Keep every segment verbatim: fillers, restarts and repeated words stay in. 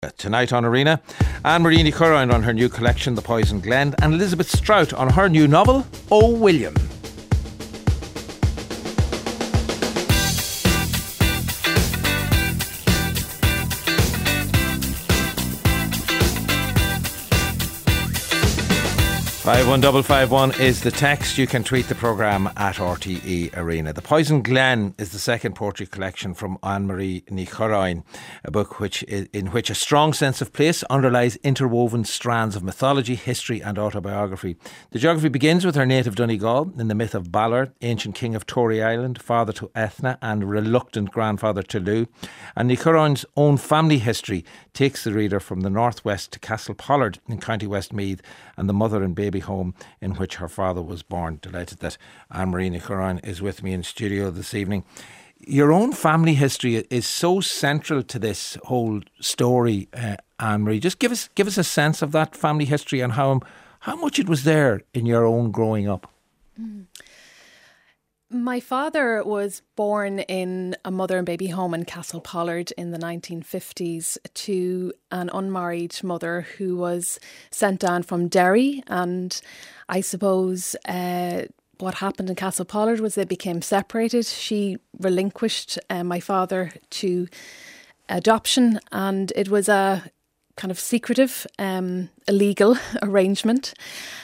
Tonight on Arena, Anne-Marie Ní Chóráin on her new collection, The Poison Glen, and Elizabeth Strout on her new novel, O William. five one five five one is the text. You can tweet the programme at R T E Arena. The Poison Glen is the second poetry collection from Anne-Marie Ní Chóráin, a book which is, in which a strong sense of place underlies interwoven strands of mythology, history and autobiography. The geography begins with her native Donegal in the myth of Balor, ancient king of Tory Island, father to Ethna and reluctant grandfather to Lugh. And Ní Chóráin's own family history takes the reader from the northwest to Castlepollard in County Westmeath and the mother and baby home in which her father was born. Delighted that Anne-Marie Ní Chóráin is with me in studio this evening. Your own family history is so central to this whole story, uh, Anne-Marie. Just give us give us a sense of that family history and how how much it was there in your own growing up. Mm. My father was born in a mother and baby home in Castlepollard in the nineteen fifties to an unmarried mother who was sent down from Derry. And I suppose uh, what happened in Castlepollard was they became separated. She relinquished uh, my father to adoption, and it was a kind of secretive, um, illegal arrangement.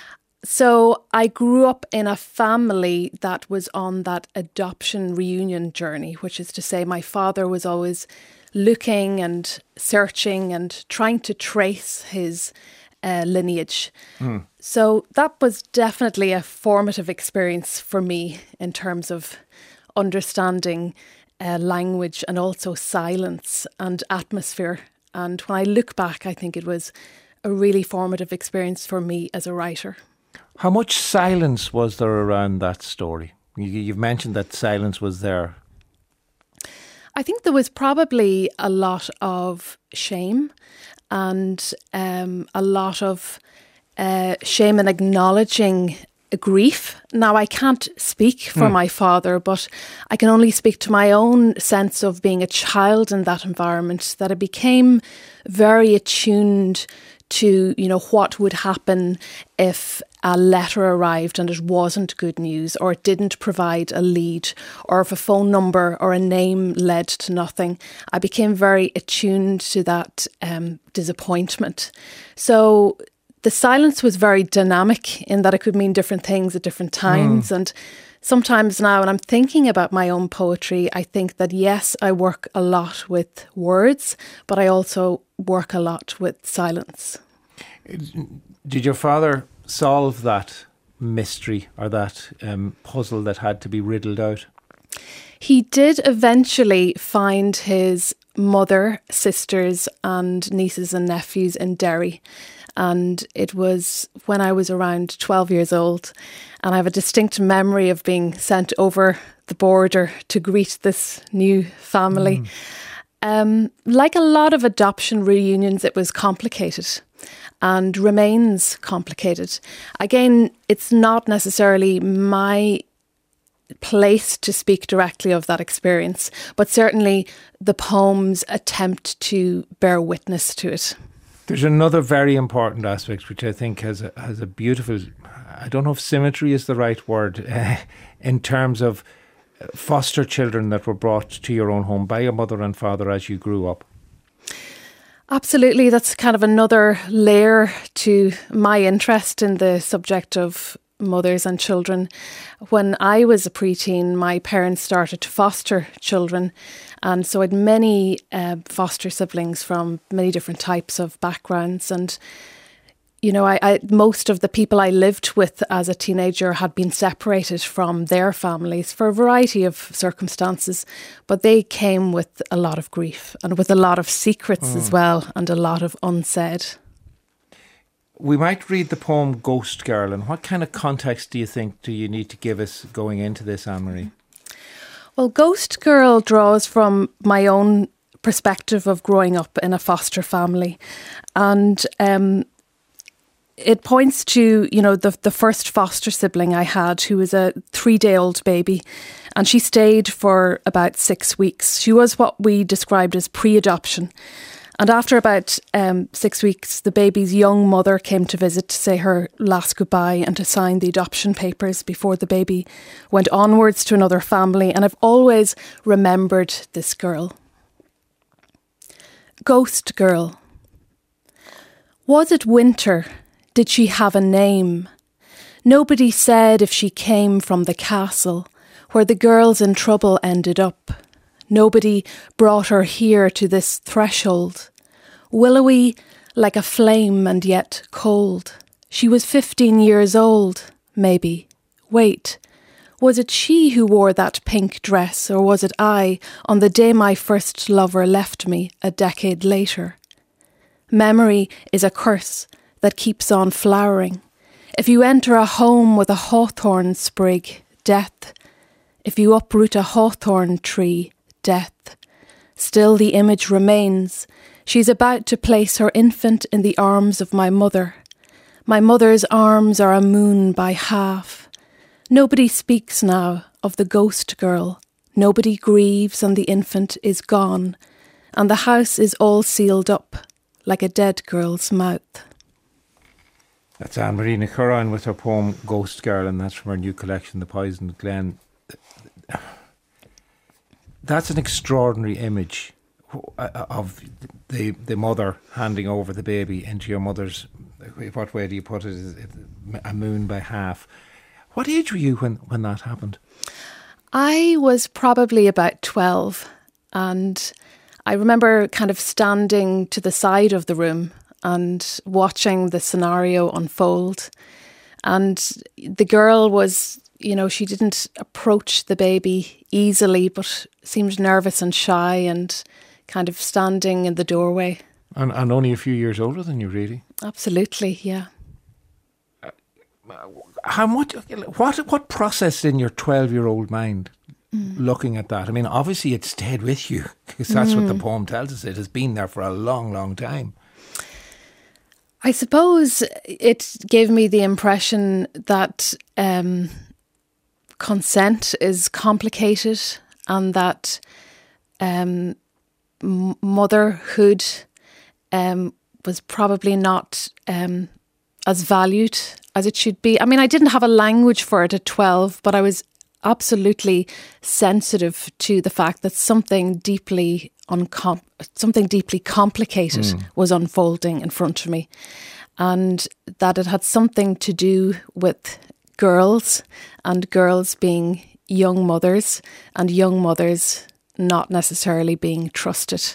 So I grew up in a family that was on that adoption reunion journey, which is to say my father was always looking and searching and trying to trace his uh, lineage. Mm. So that was definitely a formative experience for me in terms of understanding uh, language and also silence and atmosphere. And when I look back, I think it was a really formative experience for me as a writer. How much silence was there around that story? You've mentioned that silence was there. I think there was probably a lot of shame and um, a lot of uh, shame in acknowledging grief. Now, I can't speak for mm. my father, but I can only speak to my own sense of being a child in that environment, that I became very attuned to, you know, what would happen if a letter arrived and it wasn't good news, or it didn't provide a lead, or if a phone number or a name led to nothing. I became very attuned to that um, disappointment. So the silence was very dynamic in that it could mean different things at different times. Mm. And sometimes now when I'm thinking about my own poetry, I think that yes, I work a lot with words, but I also work a lot with silence. Did your father solve that mystery or that um, puzzle that had to be riddled out? He did eventually find his mother, sisters and nieces and nephews in Derry. And it was when I was around twelve years old. And I have a distinct memory of being sent over the border to greet this new family. Mm. Um, like a lot of adoption reunions, it was complicated and remains complicated. Again, it's not necessarily my place to speak directly of that experience, but certainly the poems attempt to bear witness to it. There's another very important aspect which I think has a, has a beautiful, I don't know if symmetry is the right word, uh, in terms of foster children that were brought to your own home by your mother and father as you grew up. Absolutely. That's kind of another layer to my interest in the subject of mothers and children. When I was a preteen, my parents started to foster children. And so I had many uh, foster siblings from many different types of backgrounds. And, you know, I, I most of the people I lived with as a teenager had been separated from their families for a variety of circumstances. But they came with a lot of grief and with a lot of secrets mm. as well, and a lot of unsaid. We might read the poem Ghost Girl. And what kind of context do you think do you need to give us going into this, Anne-Marie? Well, Ghost Girl draws from my own perspective of growing up in a foster family. And um, it points to, you know, the, the first foster sibling I had, who was a three-day-old baby. And she stayed for about six weeks. She was what we described as pre-adoption. And after about um, six weeks, the baby's young mother came to visit to say her last goodbye and to sign the adoption papers before the baby went onwards to another family. And I've always remembered this girl. Ghost girl. Was it winter? Did she have a name? Nobody said if she came from the castle, where the girls in trouble ended up. Nobody brought her here to this threshold. Willowy like a flame and yet cold. She was fifteen years old, maybe. Wait, was it she who wore that pink dress, or was it I on the day my first lover left me a decade later? Memory is a curse that keeps on flowering. If you enter a home with a hawthorn sprig, death. If you uproot a hawthorn tree, death. Still the image remains. She's about to place her infant in the arms of my mother. My mother's arms are a moon by half. Nobody speaks now of the ghost girl. Nobody grieves and the infant is gone. And the house is all sealed up like a dead girl's mouth. That's Anne-Marie Ní Chóráin with her poem Ghost Girl, and that's from her new collection, The Poisoned Glen. That's an extraordinary image of the the mother handing over the baby into your mother's, what way do you put it, is it a moon by half. What age were you when, when that happened? I was probably about twelve, and I remember kind of standing to the side of the room and watching the scenario unfold. And the girl was, you know, she didn't approach the baby easily, but seemed nervous and shy and kind of standing in the doorway. And, and only a few years older than you, really? Absolutely, yeah. Uh, how much, what, what processed in your twelve-year-old mind mm. looking at that? I mean, obviously it stayed with you, because that's mm. what the poem tells us. It has been there for a long, long time. I suppose it gave me the impression that um, consent is complicated, and that um, m- motherhood um, was probably not um, as valued as it should be. I mean, I didn't have a language for it at twelve, but I was absolutely sensitive to the fact that something deeply uncom- something deeply complicated mm. was unfolding in front of me, and that it had something to do with girls, and girls being young mothers, and young mothers not necessarily being trusted.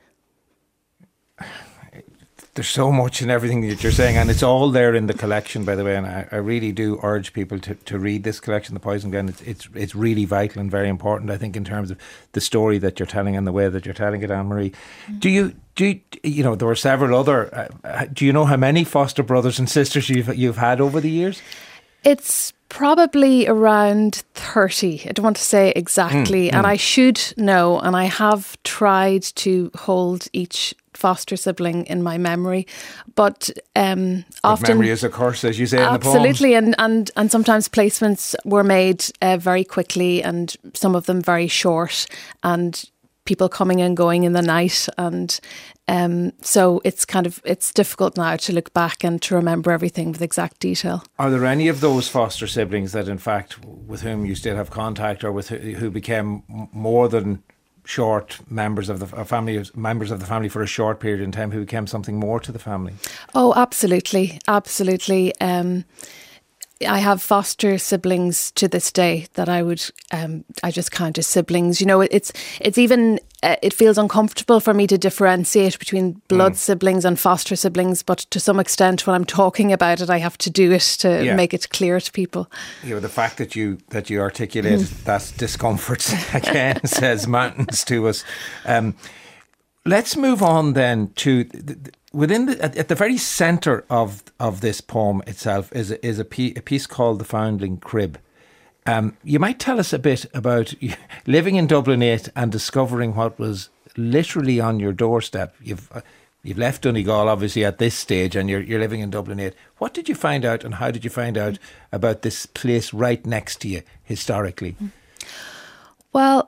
There's so much in everything that you're saying, and it's all there in the collection, by the way, and I, I really do urge people to, to read this collection, The Poisoned Glen. It's, it's it's really vital and very important, I think, in terms of the story that you're telling and the way that you're telling it, Anne-Marie. Mm. Do you, do you, you know, there were several other, uh, do you know how many foster brothers and sisters you've, you've had over the years? It's probably around thirty. I don't want to say exactly, mm, and mm. I should know, and I have tried to hold each foster sibling in my memory, but um, often memory is a curse, as you say in the poem. Absolutely, and and and sometimes placements were made uh, very quickly, and some of them very short, and people coming and going in the night, and um, so it's kind of it's difficult now to look back and to remember everything with exact detail. Are there any of those foster siblings that, in fact, with whom you still have contact, or with who, who became more than short members of the family, members of the family for a short period in time, who became something more to the family? Oh, absolutely, absolutely. Um, I have foster siblings to this day that I would, um, I just count as siblings. You know, it's it's even, uh, it feels uncomfortable for me to differentiate between blood mm. siblings and foster siblings, but to some extent when I'm talking about it, I have to do it to yeah. make it clear to people. You know, the fact that you that you articulate mm. that discomfort again says mountains to us. Um, let's move on then to... The, the, Within the, at, at the very centre of of this poem itself is a, is a, piece, a piece called The Foundling Crib. Um, you might tell us a bit about living in Dublin eight and discovering what was literally on your doorstep. You've uh, you've left Donegal obviously at this stage, and you're you're living in Dublin eight. What did you find out, and how did you find out about this place right next to you historically? Well,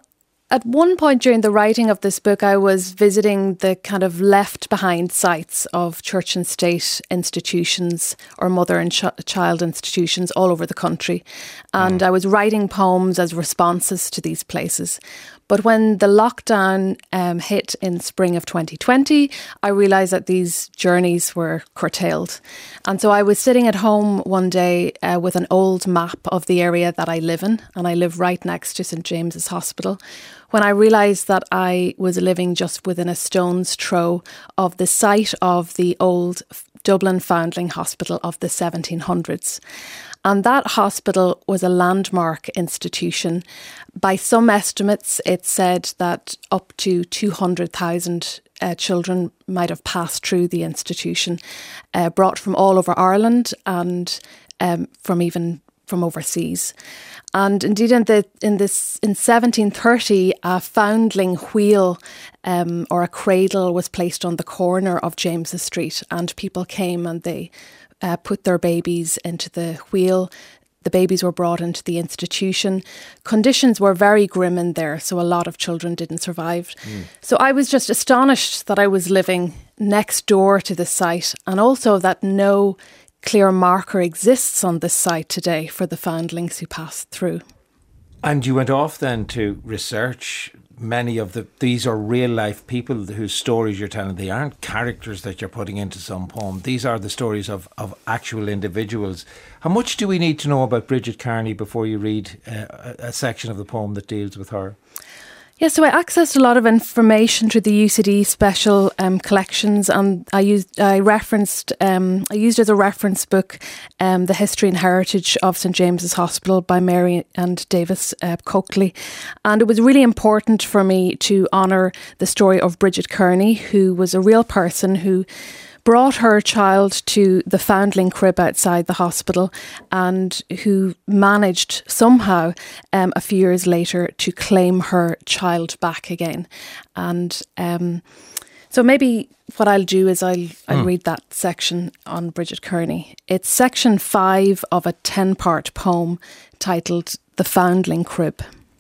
At one point during the writing of this book, I was visiting the kind of left behind sites of church and state institutions or mother and ch- child institutions all over the country. And mm. I was writing poems as responses to these places. But when the lockdown um, hit in spring of twenty twenty, I realised that these journeys were curtailed. And so I was sitting at home one day uh, with an old map of the area that I live in, and I live right next to St James's Hospital, when I realised that I was living just within a stone's throw of the site of the old Dublin Foundling Hospital of the seventeen hundreds. And that hospital was a landmark institution. By some estimates, it said that up to two hundred thousand uh, children might have passed through the institution, uh, brought from all over Ireland and um, from even from overseas. And indeed, in the in this in seventeen thirty, a foundling wheel um, or a cradle was placed on the corner of James's Street, and people came and they uh, put their babies into the wheel. The babies were brought into the institution. Conditions were very grim in there, so a lot of children didn't survive. Mm. So I was just astonished that I was living next door to the site, and also that no clear marker exists on this site today for the foundlings who passed through. And you went off then to research many of the, these are real life people whose stories you're telling. They aren't characters that you're putting into some poem. These are the stories of, of actual individuals. How much do we need to know about Bridget Kearney before you read uh, a, a section of the poem that deals with her? Yeah, so I accessed a lot of information through the U C D special um, collections, and I used, I referenced, um, I used as a reference book um, The History and Heritage of St James's Hospital by Mary and Davis uh, Coakley. And it was really important for me to honour the story of Bridget Kearney, who was a real person who brought her child to the foundling crib outside the hospital and who managed somehow um, a few years later to claim her child back again. And um, so maybe what I'll do is I'll, I'll mm. read that section on Bridget Kearney. It's section five of a ten-part poem titled The Foundling Crib.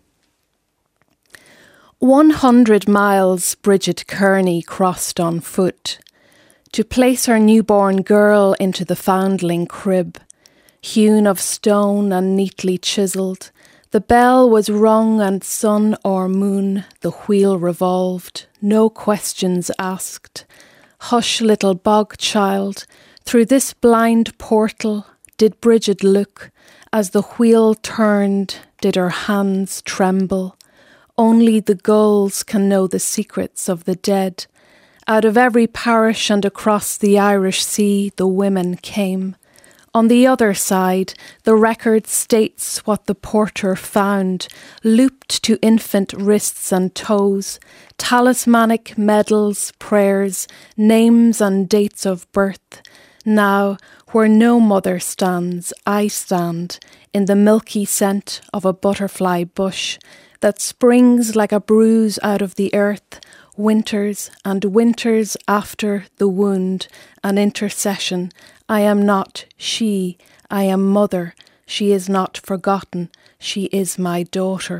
One hundred miles Bridget Kearney crossed on foot to place her newborn girl into the foundling crib. Hewn of stone and neatly chiselled, the bell was rung and sun or moon, the wheel revolved, no questions asked. Hush, little bog child, through this blind portal did Bridget look, as the wheel turned, did her hands tremble. Only the gulls can know the secrets of the dead. Out of every parish and across the Irish Sea the women came. On the other side, the record states what the porter found, looped to infant wrists and toes, talismanic medals, prayers, names and dates of birth. Now, where no mother stands, I stand, in the milky scent of a butterfly bush that springs like a bruise out of the earth, winters and winters after the wound, an intercession. I am not she, I am mother. She is not forgotten. She is my daughter.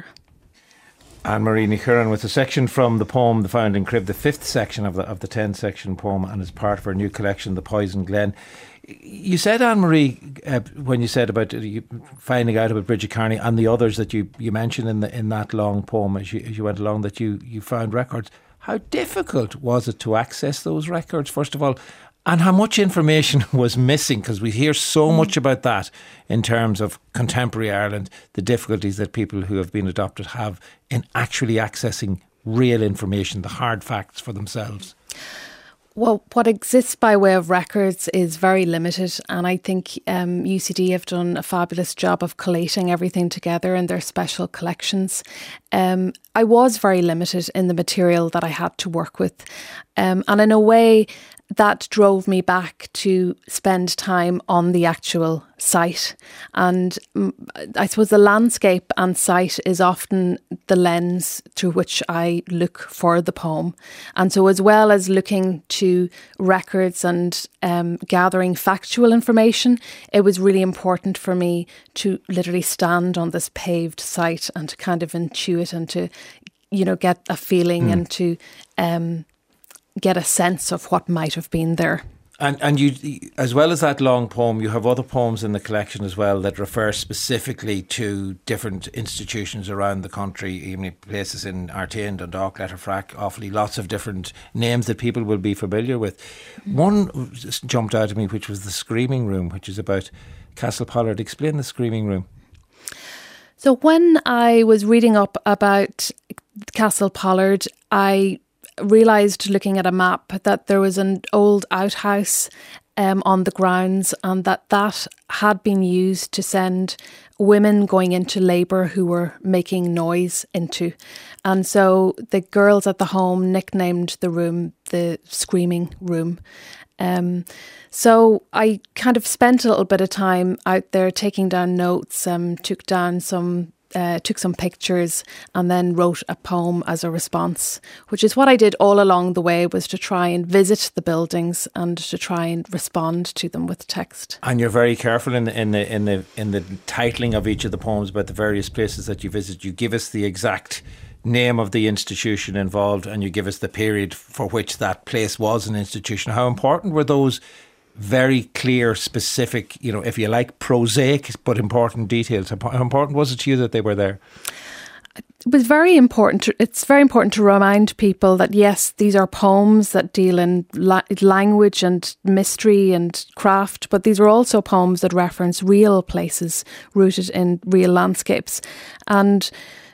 Anne-Marie Ní Chóireann with a section from the poem The Foundling Crib, the fifth section of the of the ten section poem, and as part of her new collection, The Poison Glen. You said, Anne-Marie, uh, when you said about uh, you finding out about Bridget Kearney and the others that you, you mentioned in the in that long poem as you, as you went along, that you, you found records. How difficult was it to access those records, first of all, and how much information was missing? Because we hear so mm. much about that in terms of contemporary Ireland, the difficulties that people who have been adopted have in actually accessing real information, the hard facts for themselves. Well, what exists by way of records is very limited, and I think um, U C D have done a fabulous job of collating everything together in their special collections. Um, I was very limited in the material that I had to work with, um, and in a way that drove me back to spend time on the actual site. And um, I suppose the landscape and site is often the lens through which I look for the poem. And so as well as looking to records and um, gathering factual information, it was really important for me to literally stand on this paved site and to kind of intuit and to you know, get a feeling mm. and to um, get a sense of what might have been there. And and you, as well as that long poem, you have other poems in the collection as well that refer specifically to different institutions around the country, even places in Artane, Dundalk, Letterfrack, awfully lots of different names that people will be familiar with. Mm-hmm. One just jumped out at me, which was the Screaming Room, which is about Castlepollard. Explain the Screaming Room. So when I was reading up about Castlepollard, I realised, looking at a map, that there was an old outhouse um, on the grounds, and that that had been used to send women going into labour who were making noise into. And so the girls at the home nicknamed the room the Screaming Room. Um, so I kind of spent a little bit of time out there taking down notes, um, took down some Uh, took some pictures, and then wrote a poem as a response, which is what I did all along the way, was to try and visit the buildings and to try and respond to them with text. And you're very careful in the, in the in the in the titling of each of the poems about the various places that you visit. You give us the exact name of the institution involved, and you give us the period for which that place was an institution. How important were those very clear, specific, you know, if you like, prosaic but important details? How important was it to you that they were there? It was very important. To, it's very important to remind people that, yes, these are poems that deal in la- language and mystery and craft, but these are also poems that reference real places rooted in real landscapes. And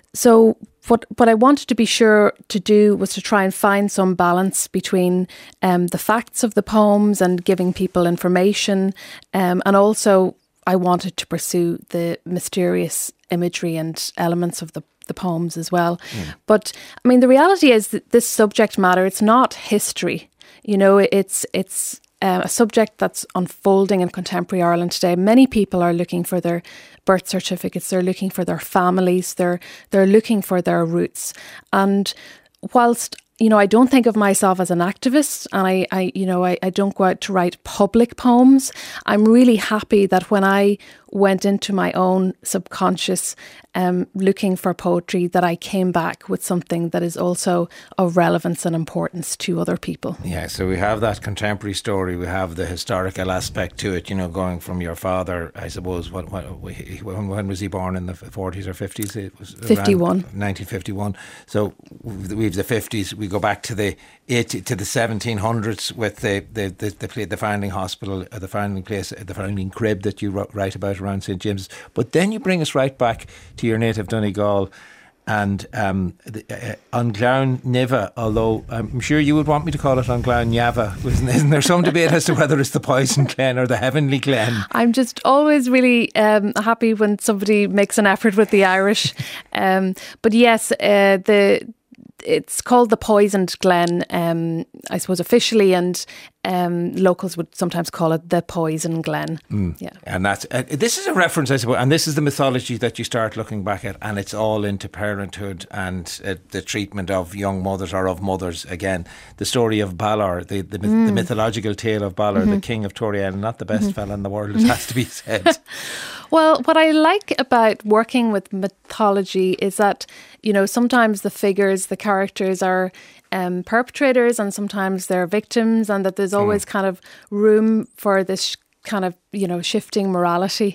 so what what I wanted to be sure to do was to try and find some balance between um, the facts of the poems and giving people information, um, and also I wanted to pursue the mysterious imagery and elements of the the poems as well. Mm. But I mean, the reality is that this subject matter, it's not history. You know, it's it's uh, a subject that's unfolding in contemporary Ireland today. Many people are looking for their birth certificates. They're looking for their families. They're they're looking for their roots. And whilst, you know, I don't think of myself as an activist, and I, I you know, I, I don't go out to write public poems. I'm really happy that when I went into my own subconscious um, looking for poetry, that I came back with something that is also of relevance and importance to other people. Yeah, so we have that contemporary story, we have the historical aspect to it, you know, going from your father, I suppose, what, what, when, when was he born, in the forties or fifties? It was fifty-one. nineteen fifty-one. So we've the fifties, we go back to the eighty, to the seventeen hundreds with the the the, the, the founding hospital, uh, the founding place, uh, the founding crib that you write about around Saint James's. But then you bring us right back to your native Donegal and um, the, uh, An Glan Niva, although I'm sure you would want me to call it An Glan Niava. Isn't there some debate as to whether it's the Poison Glen or the Heavenly Glen? I'm just always really um, happy when somebody makes an effort with the Irish. um, but yes, uh, the it's called the Poisoned Glen, um, I suppose officially, and um, locals would sometimes call it the Poison Glen. Mm. Yeah, and that's uh, this is a reference, I suppose, and this is the mythology that you start looking back at, and it's all into parenthood and uh, the treatment of young mothers or of mothers. Again, the story of Balor, the the, mm. the mythological tale of Balor, mm-hmm. the king of Torian, not the best mm-hmm. fella in the world, it has to be said. Well, what I like about working with mythology is that, you know, sometimes the figures, the characters are um, perpetrators, and sometimes they're victims, and that there's always mm. kind of room for this kind of, you know, shifting morality.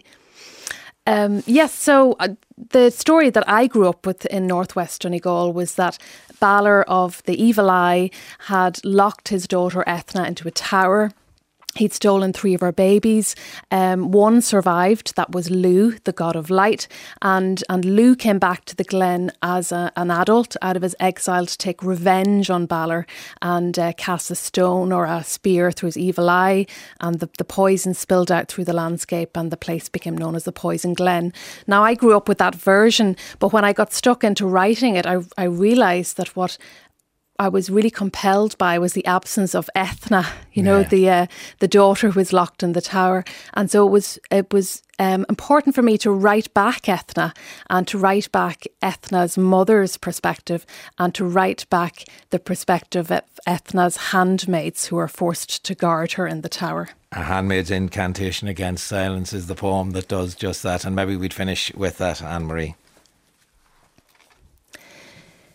Um, yes, so uh, the story that I grew up with in Northwest Donegal was that Balor of the Evil Eye had locked his daughter Ethna into a tower. He'd stolen three of her babies. Um, one survived, that was Lugh, the god of light. And and Lugh came back to the Glen as a, an adult out of his exile to take revenge on Balor and uh, cast a stone or a spear through his evil eye. And the, the poison spilled out through the landscape, and the place became known as the Poison Glen. Now, I grew up with that version, but when I got stuck into writing it, I, I realised that what I was really compelled by was the absence of Ethna, you know, yeah. the uh, the daughter who was locked in the tower. And so it was it was um, important for me to write back Ethna, and to write back Ethna's mother's perspective, and to write back the perspective of Ethna's handmaids who are forced to guard her in the tower. A Handmaid's Incantation Against Silence is the poem that does just that. And maybe we'd finish with that, Anne-Marie.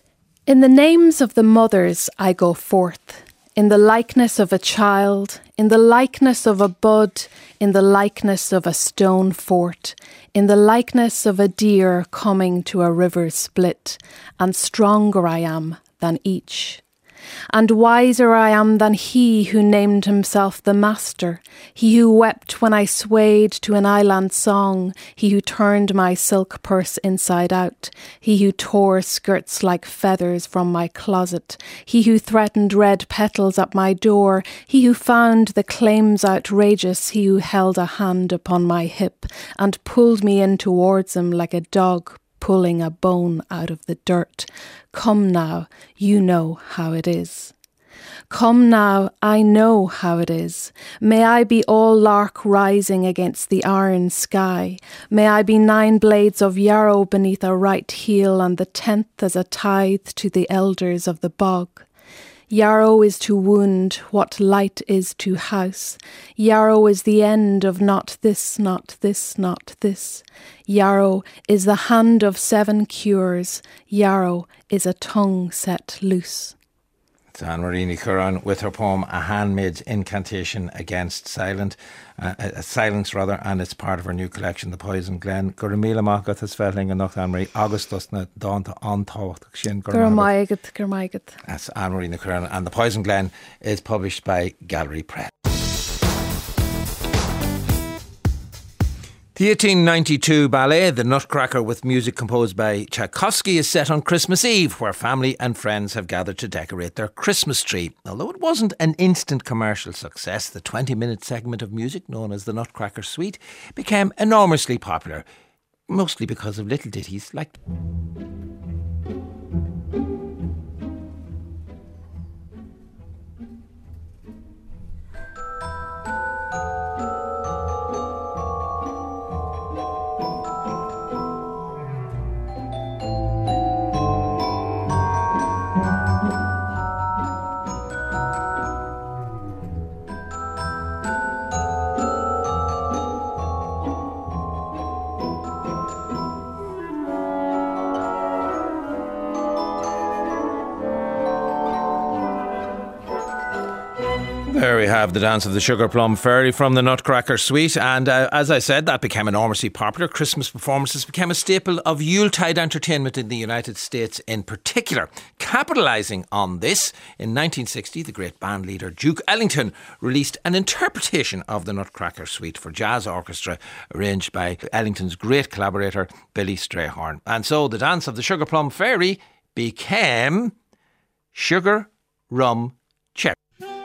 In the names of the mothers I go forth, in the likeness of a child, in the likeness of a bud, in the likeness of a stone fort, in the likeness of a deer coming to a river's split, and stronger I am than each. And wiser I am than he who named himself the master, he who wept when I swayed to an island song, he who turned my silk purse inside out, he who tore skirts like feathers from my closet, he who threatened red petals at my door, he who found the claims outrageous, he who held a hand upon my hip and pulled me in towards him like a dog pulling a bone out of the dirt. Come now, you know how it is. Come now, I know how it is. May I be all lark rising against the iron sky. May I be nine blades of yarrow beneath a right heel and the tenth as a tithe to the elders of the bog. Yarrow is to wound what light is to house. Yarrow is the end of not this, not this, not this. Yarrow is the hand of seven cures. Yarrow is a tongue set loose. It's Anne-Marie Ní Chomhairne with her poem A Handmaid's Incantation Against Silent, uh, uh, Silence rather, and it's part of her new collection, The Poison Glen. Gur míle maith agat is felling and not Anne-Marie agus dusna dánta antácht sin gur maigat gur maigat. That's Anne-Marie Ní Chomhairne, and The Poison Glen is published by Gallery Press. The eighteen ninety-two ballet, The Nutcracker, with music composed by Tchaikovsky, is set on Christmas Eve, where family and friends have gathered to decorate their Christmas tree. Although it wasn't an instant commercial success, the twenty-minute segment of music known as The Nutcracker Suite became enormously popular, mostly because of little ditties like... There we have the dance of the Sugar Plum Fairy from the Nutcracker Suite, and uh, as I said, that became enormously popular. Christmas performances became a staple of Yuletide entertainment in the United States in particular. Capitalising on this, in nineteen sixty, the great band leader Duke Ellington released an interpretation of the Nutcracker Suite for jazz orchestra, arranged by Ellington's great collaborator Billy Strayhorn. And so the dance of the Sugar Plum Fairy became Sugar, Rum, Cherry.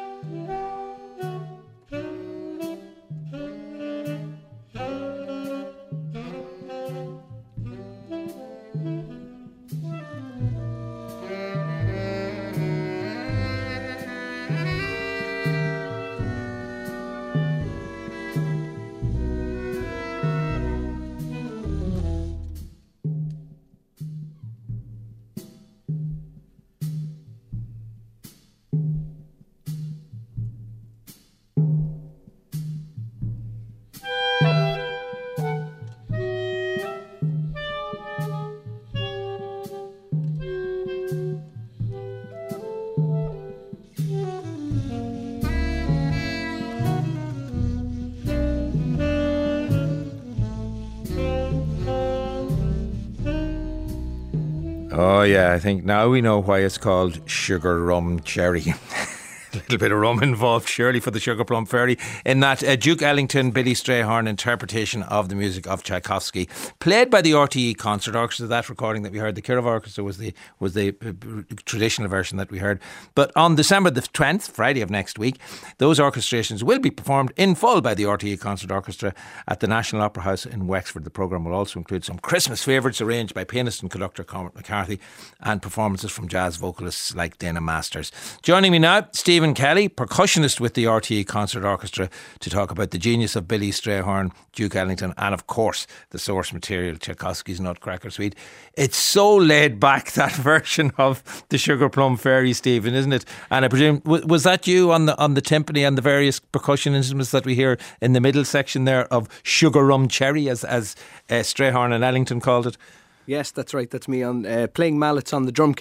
Oh yeah, I think now we know why it's called Sugar, Rum, Cherry. A little bit of rum involved, surely, for the Sugar Plum Fairy, in that uh, Duke Ellington, Billy Strayhorn interpretation of the music of Tchaikovsky, played by the R T E Concert Orchestra. That recording that we heard, the Kirov Orchestra, was the was the uh, traditional version that we heard. But on December the tenth, Friday of next week, those orchestrations will be performed in full by the R T E Concert Orchestra at the National Opera House in Wexford. The programme will also include some Christmas favourites arranged by pianist and conductor Cormac McCarthy, and performances from jazz vocalists like Dana Masters. Joining me now, Stephen Kelly, percussionist with the R T E Concert Orchestra, to talk about the genius of Billy Strayhorn, Duke Ellington, and of course the source material, Tchaikovsky's Nutcracker Suite. It's so laid back, that version of the Sugar Plum Fairy, Stephen, isn't it? And I presume, was that you on the on the timpani and the various percussion instruments that we hear in the middle section there of Sugar, Rum, Cherry, as, as uh, Strayhorn and Ellington called it? Yes, that's right. That's me on uh, playing mallets on the drum kit.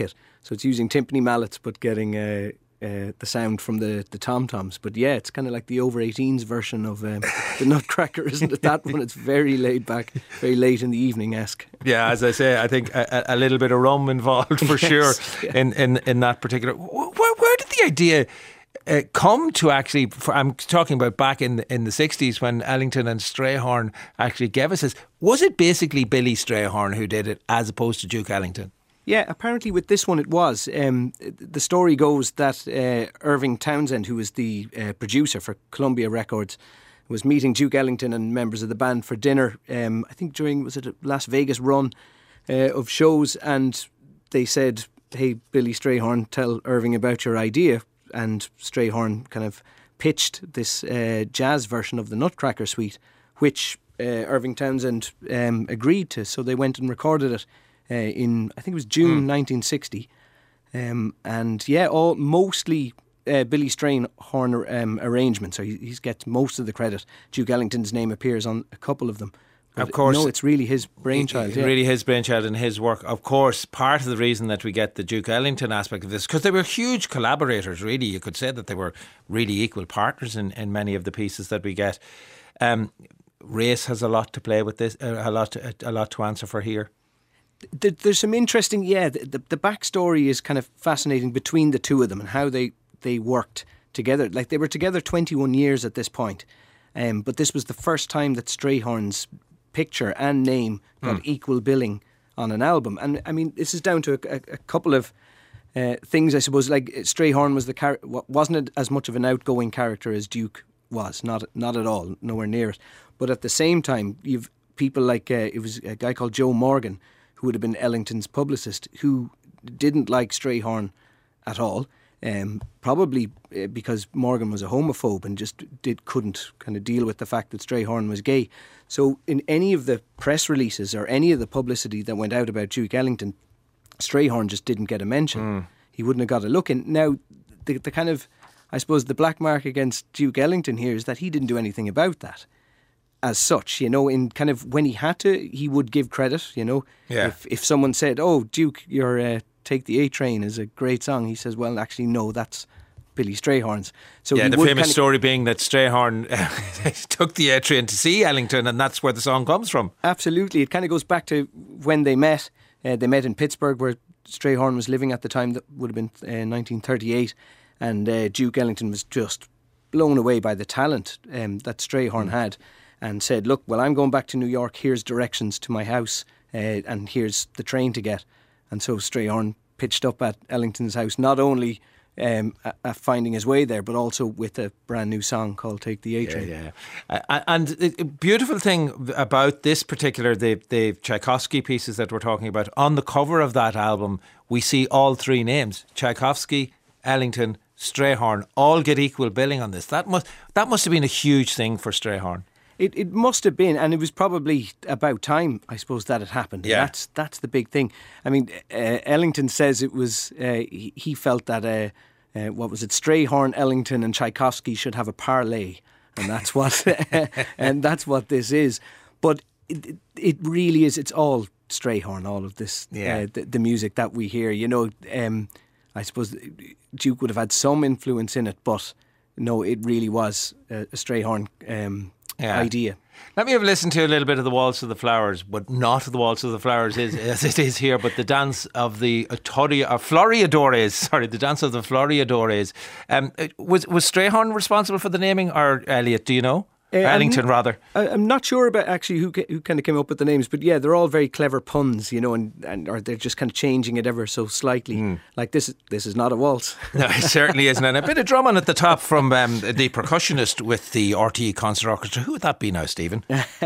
So it's using timpani mallets but getting uh, uh, the sound from the, the tom-toms. But yeah, it's kind of like the over eighteens version of um, the Nutcracker, isn't it? That one, it's very laid back, very late in the evening-esque. Yeah, as I say, I think a, a little bit of rum involved for yes, sure yeah. in, in, in that particular... Where, where did the idea... Uh, come to actually, for, I'm talking about back in the, in the sixties when Ellington and Strayhorn actually gave us this. Was it basically Billy Strayhorn who did it as opposed to Duke Ellington? Yeah, apparently with this one it was. Um, the story goes that uh, Irving Townsend, who was the uh, producer for Columbia Records, was meeting Duke Ellington and members of the band for dinner, um, I think during, was it a Las Vegas run uh, of shows, and they said, hey, Billy Strayhorn, tell Irving about your idea. And Strayhorn kind of pitched this uh, jazz version of the Nutcracker Suite, which uh, Irving Townsend um, agreed to. So they went and recorded it uh, in, I think it was June mm. nineteen sixty. Um, and yeah, all mostly uh, Billy Strayhorn um, arrangements. So he, he gets most of the credit. Duke Ellington's name appears on a couple of them. But of course. No, it's really his brainchild. It, yeah. Really his brainchild and his work. Of course, part of the reason that we get the Duke Ellington aspect of this, because they were huge collaborators, really. You could say that they were really equal partners in, in many of the pieces that we get. Um, race has a lot to play with this, uh, a lot to, a lot to answer for here. There's some interesting, yeah, the, the, the backstory is kind of fascinating between the two of them and how they, they worked together. Like, they were together twenty-one years at this point. Um, but this was the first time that Strayhorn's picture and name got mm. equal billing on an album. And I mean, this is down to a, a, a couple of uh, things, I suppose. Like, Strayhorn was the char- wasn't as much of an outgoing character as Duke was, not not at all, nowhere near it. But at the same time, you've people like uh, it was a guy called Joe Morgan, who would have been Ellington's publicist, who didn't like Strayhorn at all. Um, probably uh, because Morgan was a homophobe and just did couldn't kind of deal with the fact that Strayhorn was gay. So in any of the press releases or any of the publicity that went out about Duke Ellington, Strayhorn just didn't get a mention. Mm. He wouldn't have got a look in. Now, the, the kind of, I suppose, the black mark against Duke Ellington here is that he didn't do anything about that as such. You know, in kind of when he had to, he would give credit, you know. Yeah. If, if someone said, oh, Duke, your uh, Take the A Train is a great song, he says, well, actually, no, that's Billy Strayhorn's. So yeah, the famous kind of story being that Strayhorn uh, took the A Train to see Ellington, and that's where the song comes from. Absolutely. It kind of goes back to when they met. Uh, they met in Pittsburgh, where Strayhorn was living at the time. That would have been uh, nineteen thirty-eight. And uh, Duke Ellington was just blown away by the talent um, that Strayhorn mm. had, and said, look, well, I'm going back to New York. Here's directions to my house, uh, and here's the train to get. And so Strayhorn pitched up at Ellington's house, not only um, at finding his way there, but also with a brand new song called Take the A Train. Yeah, yeah. Uh, and the beautiful thing about this particular, the, the Tchaikovsky pieces that we're talking about, on the cover of that album, we see all three names, Tchaikovsky, Ellington, Strayhorn, all get equal billing on this. That must, that must have been a huge thing for Strayhorn. It it must have been, and it was probably about time, I suppose, that it happened. Yeah. That's that's the big thing. I mean, uh, Ellington says it was, uh, he, he felt that, uh, uh, what was it, Strayhorn, Ellington and Tchaikovsky should have a parlay, and that's what and that's what this is. But it, it really is, it's all Strayhorn, all of this, yeah. uh, the, the music that we hear. You know, um, I suppose Duke would have had some influence in it, but no, it really was a, a Strayhorn um Yeah. idea. Let me have a listen to a little bit of the Waltz of the Flowers, but not the Waltz of the Flowers is, as it is here, but the dance of the Toria, or Floriadores, sorry, the dance of the Floriadores. Um, was was Strayhorn responsible for the naming, or Elliot, do you know? Uh, Ellington, I'm, rather. I'm not sure about actually who who kind of came up with the names, but yeah, they're all very clever puns, you know, and, and or they're just kind of changing it ever so slightly. Mm. Like this, this is not a waltz. No, it certainly isn't. And a bit of drumming at the top from um, the percussionist with the R T E Concert Orchestra. Who would that be now, Stephen?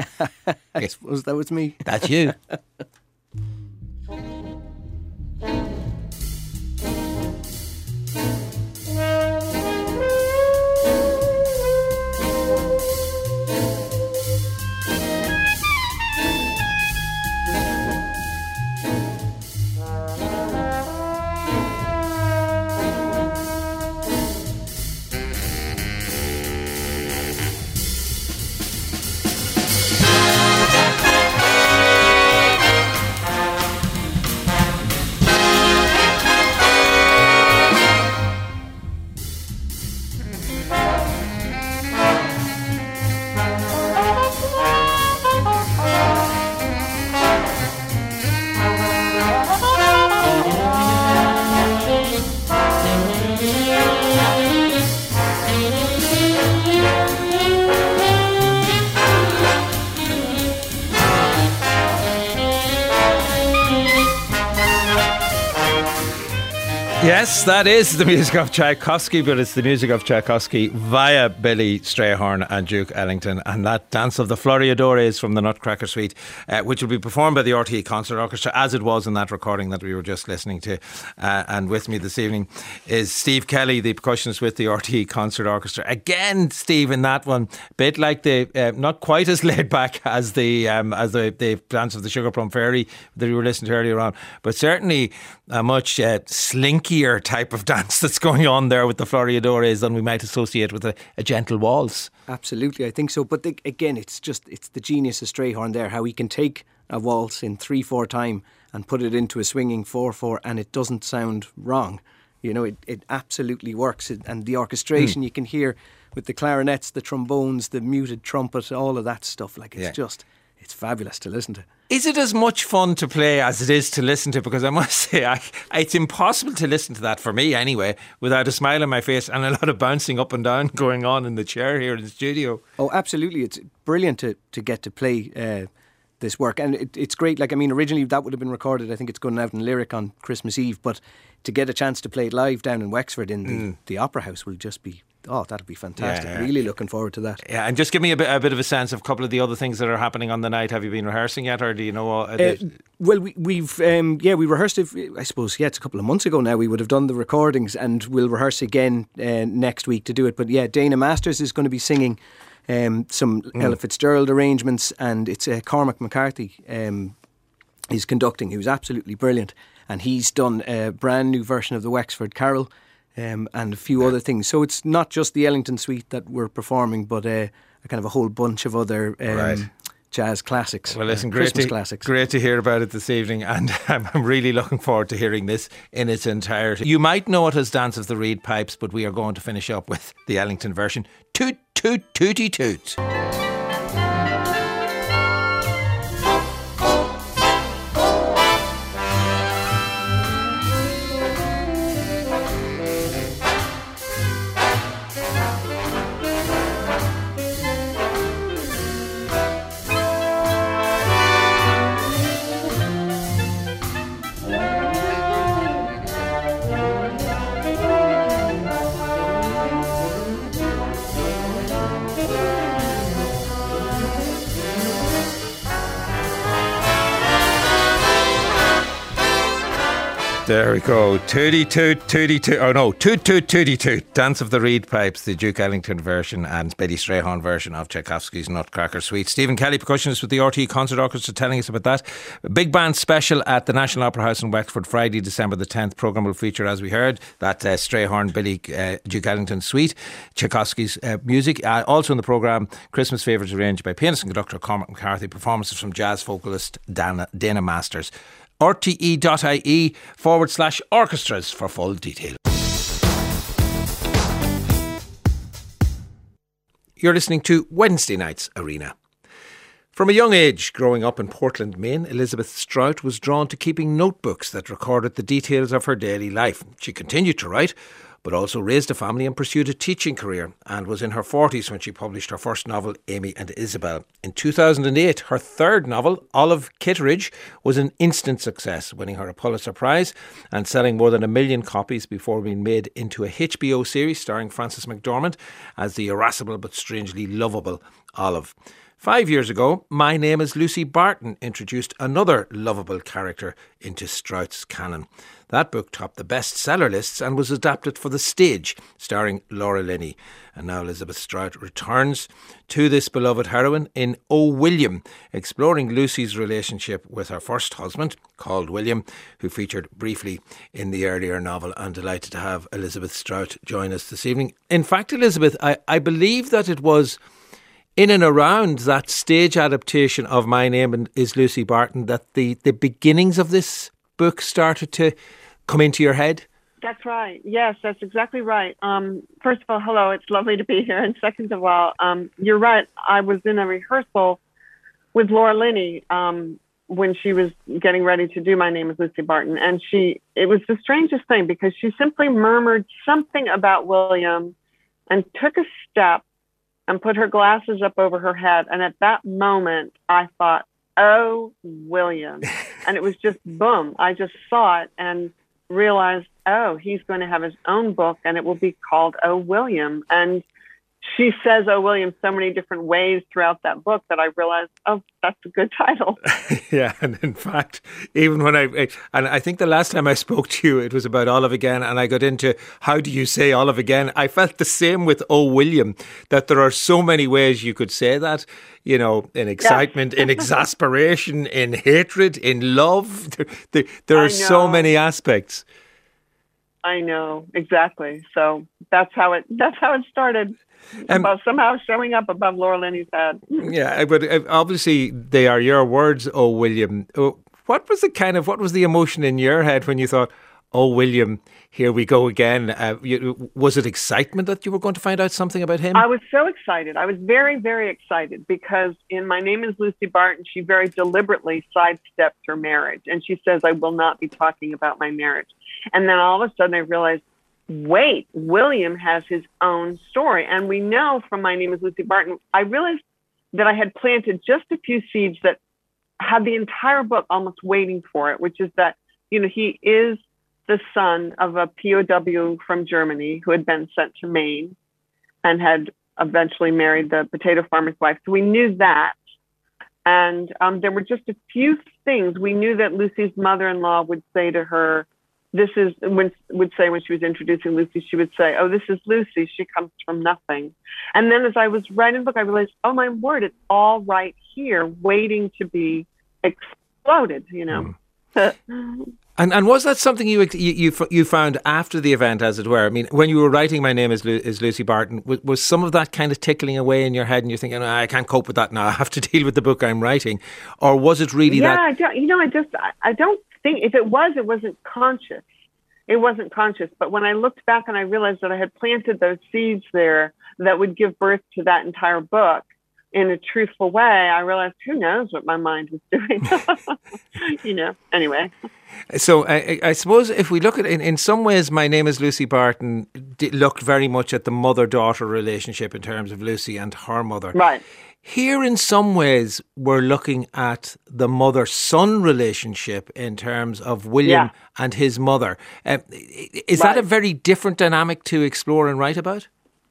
I suppose that was me. That's you. Yes, that is the music of Tchaikovsky, but it's the music of Tchaikovsky via Billy Strayhorn and Duke Ellington. And that Dance of the Floreadores from the Nutcracker Suite, uh, which will be performed by the R T E Concert Orchestra, as it was in that recording that we were just listening to. Uh, and with me this evening is Steve Kelly, the percussionist with the R T E Concert Orchestra. Again, Steve, in that one, a bit like the, uh, not quite as laid back as the um, as the, the Dance of the Sugar Plum Fairy that we were listening to earlier on, but certainly a much uh, slinkier type of dance that's going on there with the Floreadores than we might associate with a, a gentle waltz. Absolutely, I think so. But the, again, it's just it's the genius of Strayhorn there, how he can take a waltz in three four time and put it into a swinging four four, and it doesn't sound wrong. You know, it, it absolutely works. And the orchestration mm. you can hear with the clarinets, the trombones, the muted trumpet, all of that stuff. Like it's yeah. just it's fabulous to listen to. Is it as much fun to play as it is to listen to? Because I must say, I, it's impossible to listen to that, for me anyway, without a smile on my face and a lot of bouncing up and down going on in the chair here in the studio. Oh, absolutely. It's brilliant to, to get to play uh, this work. And it, it's great. Like, I mean, originally that would have been recorded, I think it's going out in Lyric on Christmas Eve. But to get a chance to play it live down in Wexford in the, mm. the Opera House will just be... Oh, that'll be fantastic. Yeah, yeah. Really looking forward to that. Yeah, and just give me a bit, a bit of a sense of a couple of the other things that are happening on the night. Have you been rehearsing yet, or do you know? Uh, uh, well, we, we've, um, yeah, we rehearsed it, I suppose, yeah, it's a couple of months ago now. We would have done the recordings and we'll rehearse again uh, next week to do it. But yeah, Dana Masters is going to be singing um, some mm. Ella Fitzgerald arrangements, and it's uh, Cormac McCarthy um, is conducting, who's absolutely brilliant. And he's done a brand new version of the Wexford Carol. Um, and a few other things. So it's not just the Ellington Suite that we're performing, but uh, a kind of a whole bunch of other um, right. jazz classics. Well, listen, uh, great Christmas to, classics. Great to hear about it this evening, and I'm really looking forward to hearing this in its entirety. You might know it as Dance of the Reed Pipes, but we are going to finish up with the Ellington version. Toot, toot, tooty toot. There we go. Tooty toot, tooty toot. Oh no, toot toot, tooty toot. Dance of the Reed Pipes, the Duke Ellington version and Billy Strayhorn version of Tchaikovsky's Nutcracker Suite. Stephen Kelly, percussionist with the R T E Concert Orchestra, telling us about that. A big band special at the National Opera House in Wexford, Friday, December the tenth. Programme will feature, as we heard, that uh, Strayhorn, Billy, uh, Duke Ellington Suite, Tchaikovsky's uh, music. Uh, also in the programme, Christmas favourites arranged by pianist and conductor Cormac McCarthy, performances from jazz vocalist Dana, Dana Masters. rte.ie forward slash orchestras for full detail. You're listening to Wednesday Night's Arena. From a young age, growing up in Portland, Maine, Elizabeth Strout was drawn to keeping notebooks that recorded the details of her daily life. She continued to write, but also raised a family and pursued a teaching career, and was in her forties when she published her first novel, Amy and Isabel. In two thousand eight, her third novel, Olive Kitteridge, was an instant success, winning her a Pulitzer Prize and selling more than a million copies before being made into a H B O series starring Frances McDormand as the irascible but strangely lovable Olive. Five years ago, My Name is Lucy Barton introduced another lovable character into Strout's canon. That book topped the bestseller lists and was adapted for the stage, starring Laura Linney. And now Elizabeth Strout returns to this beloved heroine in O William, exploring Lucy's relationship with her first husband, called William, who featured briefly in the earlier novel. I'm delighted to have Elizabeth Strout join us this evening. In fact, Elizabeth, I, I believe that it was in and around that stage adaptation of My Name is Lucy Barton that the, the beginnings of this book started to come into your head? That's right. Yes, that's exactly right. Um, first of all, hello, it's lovely to be here. And second of all, um, you're right. I was in a rehearsal with Laura Linney um, when she was getting ready to do My Name is Lucy Barton. And she, it was the strangest thing because she simply murmured something about William and took a step and put her glasses up over her head. And at that moment, I thought, oh, William. And it was just boom. I just saw it and realized oh, he's going to have his own book and it will be called Oh, William. And she says Oh, William so many different ways throughout that book that I realized, oh, that's a good title. Yeah, and in fact, even when I, and I think the last time I spoke to you, it was about Olive Again, and I got into how do you say Olive Again? I felt the same with Oh, William, that there are so many ways you could say that, you know, in excitement, yeah. in exasperation, in hatred, in love. There, there, there are so many aspects. I know, exactly. So that's how it, that's how it started. Um, about somehow showing up above Laura Linney's head. Yeah, but obviously they are your words, Oh, William. What was the kind of, what was the emotion in your head when you thought, Oh, William, here we go again? Uh, you, was it excitement that you were going to find out something about him? I was so excited. I was very, very excited because in My Name is Lucy Barton, she very deliberately sidesteps her marriage. And she says, I will not be talking about my marriage. And then all of a sudden I realized, wait, William has his own story. And we know from My Name is Lucy Barton, I realized that I had planted just a few seeds that had the entire book almost waiting for it, which is that, you know, he is the son of a P O W from Germany who had been sent to Maine and had eventually married the potato farmer's wife. So we knew that. And um, there were just a few things. We knew that Lucy's mother-in-law would say to her, this is, when, would say when she was introducing Lucy, she would say, oh, this is Lucy. She comes from nothing. And then as I was writing the book, I realized, oh, my word, it's all right here, waiting to be exploded, you know. Mm. and and was that something you, you you found after the event, as it were? I mean, when you were writing My Name is, Lu- is Lucy Barton, was, was some of that kind of tickling away in your head and you're thinking, oh, I can't cope with that now, I have to deal with the book I'm writing? Or was it really yeah, that... I don't, you know, I just, I, I don't think, if it was, it wasn't conscious. It wasn't conscious. But when I looked back and I realized that I had planted those seeds there that would give birth to that entire book in a truthful way, I realized, who knows what my mind was doing? You know, anyway. So I, I suppose if we look at it, in, in some ways, My Name is Lucy Barton looked very much at the mother-daughter relationship in terms of Lucy and her mother. Right. Here, in some ways, we're looking at the mother-son relationship in terms of William yeah. and his mother. Uh, is right. that a very different dynamic to explore and write about?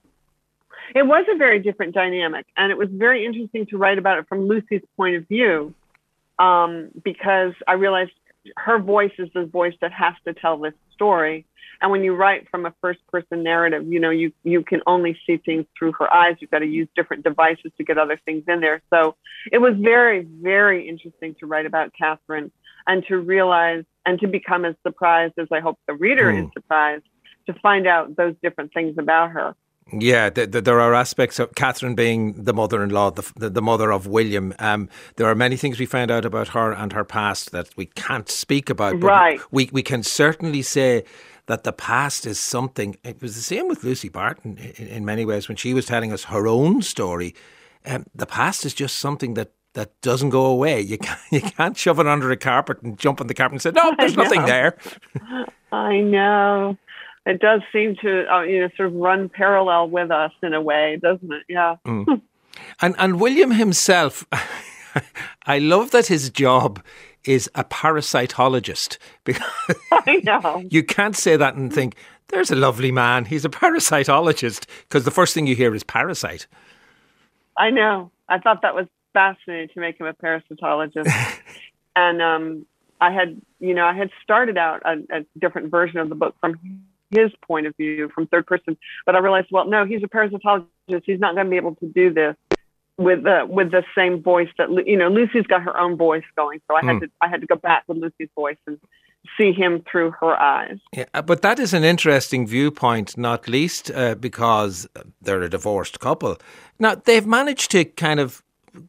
It was a very different dynamic, and it was very interesting to write about it from Lucy's point of view, um, because I realized her voice is the voice that has to tell this story. And when you write from a first-person narrative, you know, you, you can only see things through her eyes. You've got to use different devices to get other things in there. So it was very, very interesting to write about Catherine and to realize and to become as surprised as I hope the reader mm. is surprised to find out those different things about her. Yeah, the, the, there are aspects of Catherine being the mother-in-law, the, the, the mother of William. Um, there are many things we found out about her and her past that we can't speak about. But right. we, we can certainly say that the past is something. It was the same with Lucy Barton in, in many ways when she was telling us her own story. Um, the past is just something that, that doesn't go away. You can't, you can't shove it under a carpet and jump on the carpet and say, no, there's nothing there. I know. It does seem to, uh, you know, sort of run parallel with us in a way, doesn't it? Yeah. Mm. And and William himself, I love that his job is a parasitologist. Because I know. You can't say that and think, there's a lovely man, he's a parasitologist, because the first thing you hear is parasite. I know. I thought that was fascinating to make him a parasitologist. And um, I had, you know, I had started out a, a different version of the book from his point of view, from third person, but I realized, well, no, he's a parasitologist. He's not going to be able to do this with the with the same voice that, you know, Lucy's got her own voice going, so I had mm. to I had to go back with Lucy's voice and see him through her eyes. Yeah, but that is an interesting viewpoint, not least uh, because they're a divorced couple. Now they've managed to kind of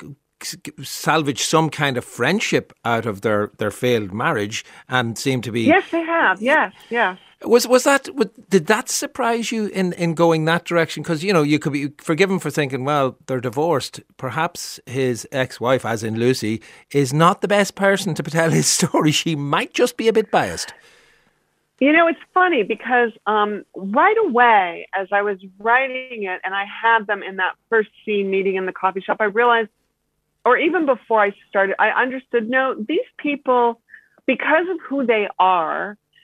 salvage some kind of friendship out of their, their failed marriage and seem to be... Yes, they have. Yes, yes. Was was that, did that surprise you in, in going that direction? Because, you know, you could be forgiven for thinking, well, they're divorced. Perhaps his ex-wife, as in Lucy, is not the best person to tell his story. She might just be a bit biased. You know, it's funny because um, right away, as I was writing it and I had them in that first scene meeting in the coffee shop, I realized, or even before I started, I understood, no, these people, because of who they are,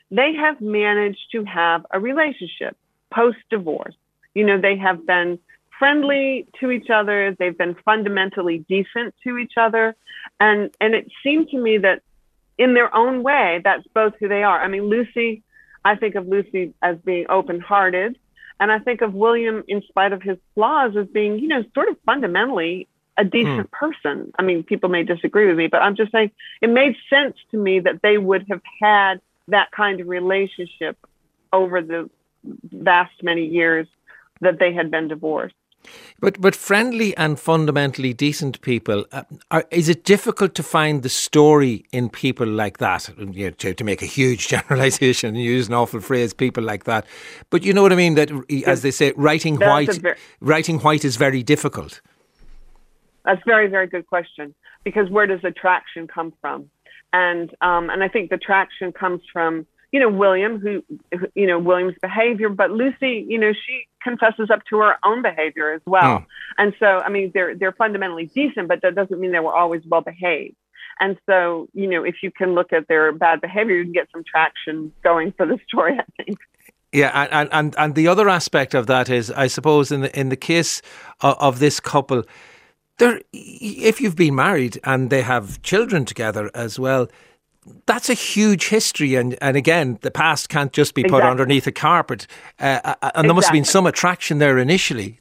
they have managed to have a relationship post-divorce. You know, they have been friendly to each other. They've been fundamentally decent to each other. And, and it seemed to me that in their own way, that's both who they are. I mean, Lucy, I think of Lucy as being open-hearted. And I think of William, in spite of his flaws, as being, you know, sort of fundamentally a decent mm. person. I mean, people may disagree with me, but I'm just saying it made sense to me that they would have had that kind of relationship over the vast many years that they had been divorced. But but friendly and fundamentally decent people, uh, are, is it difficult to find the story in people like that? You know, to, to make a huge generalisation and use an awful phrase, people like that. But you know what I mean? That, as they say, writing That's white, very, writing white is very difficult. That's a very, very good question. Because where does attraction come from? And um, and I think the attraction comes from, you know, William, who, you know, William's behavior, but Lucy, you know, she confesses up to her own behavior as well. Oh. And so, I mean, they're, they're fundamentally decent, but that doesn't mean they were always well behaved. And so, you know, if you can look at their bad behavior, you can get some traction going for the story, I think. Yeah. And, and, and the other aspect of that is, I suppose, in the, in the case of, of this couple, there, if you've been married and they have children together as well, that's a huge history. And, and again, the past can't just be put exactly. underneath a carpet. Uh, and exactly. there must have been some attraction there initially.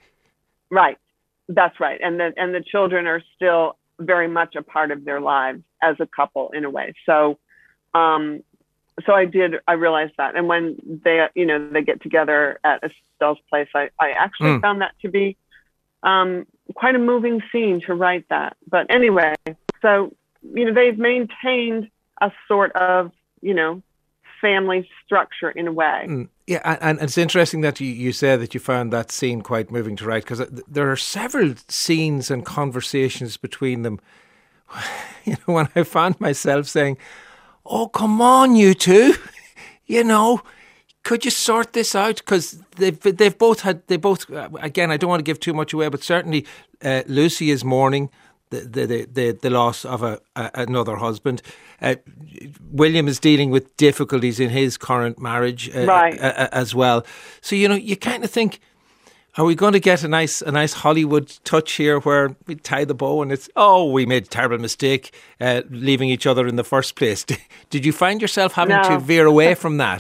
Right. That's right. And the, and the children are still very much a part of their lives as a couple in a way. So, um, so I did, I realized that. And when they, you know, they get together at Estelle's place, I, I actually mm. found that to be um, quite a moving scene to write that. But anyway, so, you know, they've maintained a sort of, you know, family structure in a way. Mm, yeah, and, and it's interesting that you, you said that you found that scene quite moving to write, because there are several scenes and conversations between them. You know, when I found myself saying, "Oh, come on, you two, you know, could you sort this out?" Because they've they've both had they both again. I don't want to give too much away, but certainly uh, Lucy is mourning The, the the the loss of a, a another husband. Uh, William is dealing with difficulties in his current marriage uh, right. uh, as well. So you know, you kind of think, are we going to get a nice a nice Hollywood touch here where we tie the bow and it's, oh, we made a terrible mistake uh, leaving each other in the first place? Did you find yourself having no. to veer away from that?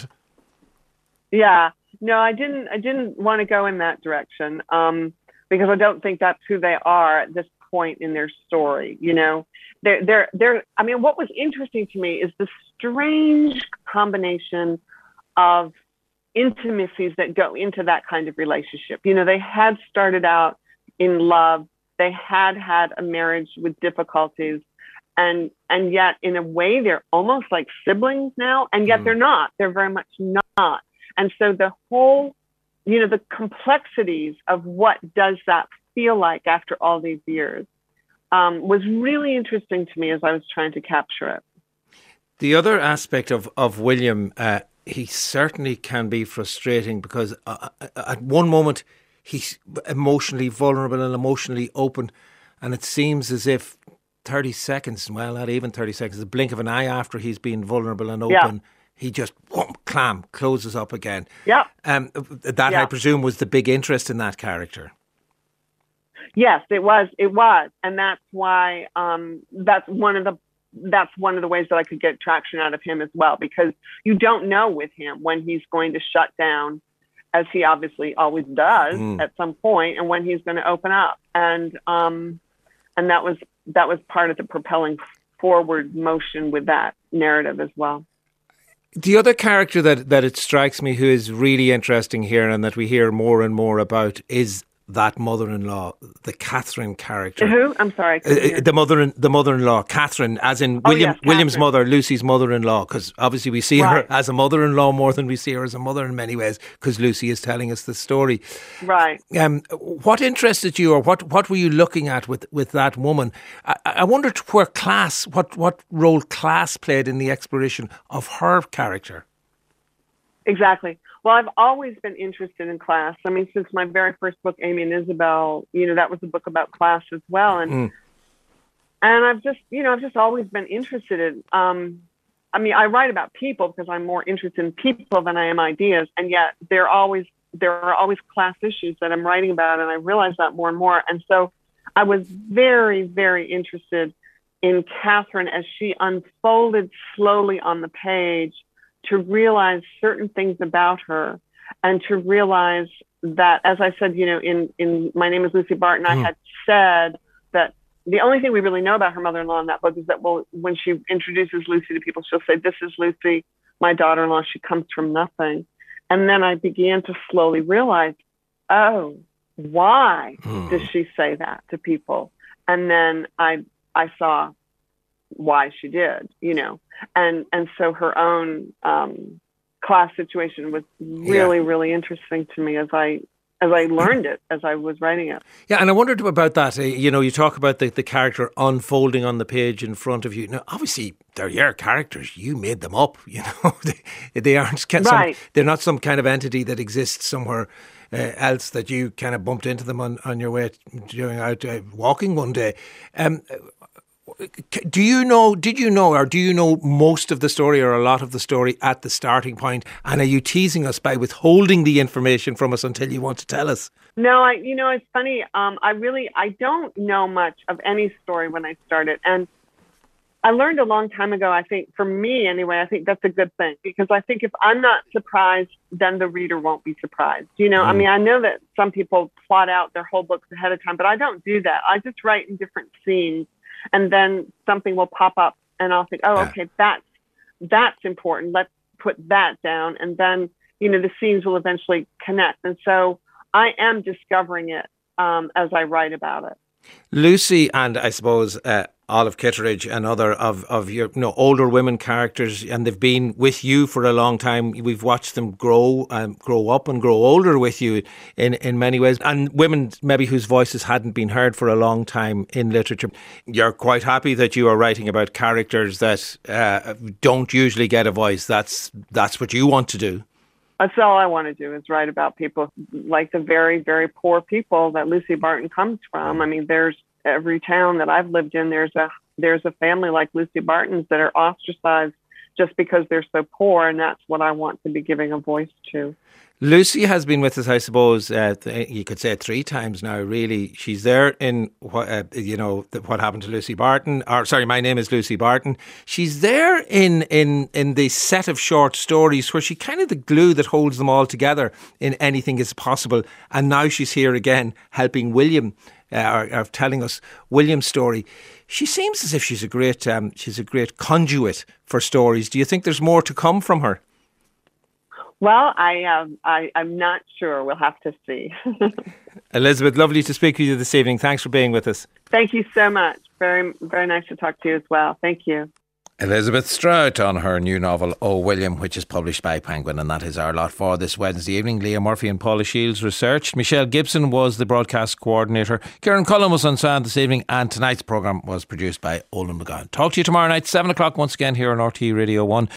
Yeah, no, I didn't. I didn't want to go in that direction um, because I don't think that's who they are at this point in their story. You know, they're, they're, they're, I mean, what was interesting to me is the strange combination of intimacies that go into that kind of relationship. You know, they had started out in love, they had had a marriage with difficulties, and, and yet in a way they're almost like siblings now, and yet mm. they're not, they're very much not. And so the whole, you know, the complexities of what does that feel like after all these years um, was really interesting to me as I was trying to capture it. The other aspect of, of William, uh, he certainly can be frustrating because uh, at one moment he's emotionally vulnerable and emotionally open, and it seems as if thirty seconds, well, not even thirty seconds, the blink of an eye after he's been vulnerable and open, yeah. he just, whoom, clam, closes up again. Yeah. Um, that, yeah. I presume, was the big interest in that character. Yes, it was. It was. And that's why um, that's one of the that's one of the ways that I could get traction out of him as well, because you don't know with him when he's going to shut down, as he obviously always does mm. at some point, and when he's going to open up. And um, and that was that was part of the propelling forward motion with that narrative as well. The other character that, that it strikes me who is really interesting here and that we hear more and more about is that mother-in-law, the Catherine character. Who? I'm sorry. Uh, the mother, the mother-in-law, Catherine, as in oh, William, yes, William's mother, Lucy's mother-in-law, because obviously we see right. her as a mother-in-law more than we see her as a mother in many ways, because Lucy is telling us the story. Right. Um, what interested you, or what, what were you looking at with, with that woman? I, I wondered where class, what, what role class played in the exploration of her character. Exactly. Well, I've always been interested in class. I mean, since my very first book, Amy and Isabel, you know, that was a book about class as well. And mm. and I've just, you know, I've just always been interested in, um, I mean, I write about people because I'm more interested in people than I am ideas. And yet there always, there are always class issues that I'm writing about. And I realize that more and more. And so I was very, very interested in Catherine as she unfolded slowly on the page, to realize certain things about her, and to realize that, as I said, you know, in, in My Name is Lucy Barton, mm. I had said that the only thing we really know about her mother-in-law in that book is that, well, when she introduces Lucy to people, she'll say, "This is Lucy, my daughter-in-law. She comes from nothing." And then I began to slowly realize, oh, why mm. does she say that to people? And then I I saw why she did, you know, and and so her own um, class situation was really, yeah. really interesting to me as I as I learned it, as I was writing it. Yeah, and I wondered about that. Uh, you know, you talk about the, the character unfolding on the page in front of you. Now, obviously, they're your characters. You made them up. You know, they, they aren't some, right. They're not some kind of entity that exists somewhere uh, else that you kind of bumped into them on, on your way going out uh, walking one day. Um, Do you know, did you know, or do you know most of the story or a lot of the story at the starting point? And are you teasing us by withholding the information from us until you want to tell us? No, I, you know, it's funny. Um, I really, I don't know much of any story when I started. And I learned a long time ago, I think, for me anyway, I think that's a good thing. Because I think if I'm not surprised, then the reader won't be surprised. You know, mm. I mean, I know that some people plot out their whole books ahead of time, but I don't do that. I just write in different scenes. And then something will pop up and I'll think, oh, yeah. okay, that's, that's important. Let's put that down. And then, you know, the scenes will eventually connect. And so I am discovering it um, as I write about it. Lucy and I suppose uh, Olive Kitteridge and other of, of your you know, older women characters, and they've been with you for a long time. We've watched them grow um, grow up and grow older with you in, in many ways. And women maybe whose voices hadn't been heard for a long time in literature. You're quite happy that you are writing about characters that uh, don't usually get a voice. That's that's what you want to do. That's all I want to do, is write about people like the very, very poor people that Lucy Barton comes from. I mean, there's every town that I've lived in, there's a there's a family like Lucy Barton's that are ostracized just because they're so poor, and that's what I want to be giving a voice to. Lucy has been with us, I suppose, uh, you could say three times now, really. She's there in, what, uh, you know, What Happened to Lucy Barton, or sorry, My Name is Lucy Barton. She's there in, in, in the set of short stories where she kind of the glue that holds them all together in Anything Is Possible. And now she's here again helping William, uh, or, or telling us William's story. She seems as if she's a great, um, she's a great conduit for stories. Do you think there's more to come from her? Well, I, um, I, I'm not sure. We'll have to see. Elizabeth, lovely to speak with you this evening. Thanks for being with us. Thank you so much. Very, very nice to talk to you as well. Thank you. Elizabeth Strout on her new novel, Oh William, which is published by Penguin, and that is our lot for this Wednesday evening. Leah Murphy and Paula Shields researched. Michelle Gibson was the broadcast coordinator. Kieran Cullen was on sound this evening, and tonight's programme was produced by Olin McGowan. Talk to you tomorrow night, seven o'clock once again here on R T E Radio one.